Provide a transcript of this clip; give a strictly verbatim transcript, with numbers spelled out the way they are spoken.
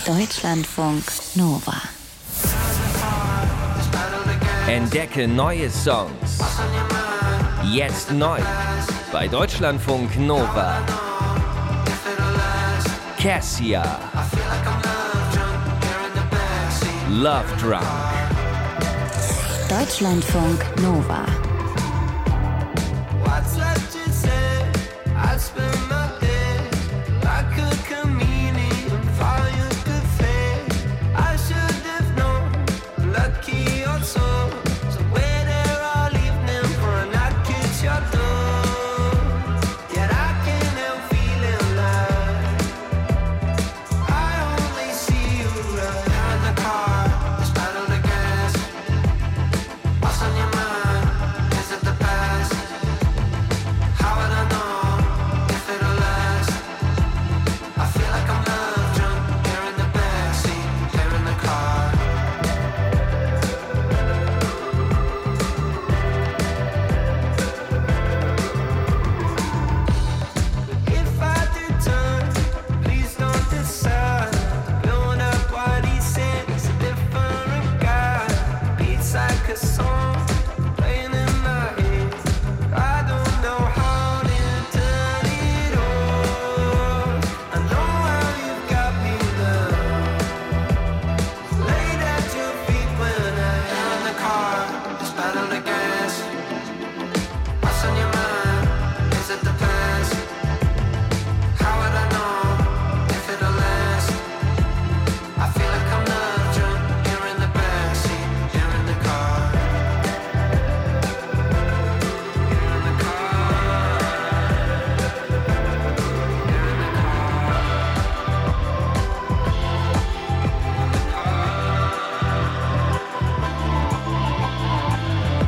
Deutschlandfunk Nova. Entdecke neue Songs. Jetzt neu bei Deutschlandfunk Nova. Cassia. Love Drunk. Deutschlandfunk Nova. What's left to say? I'd spend my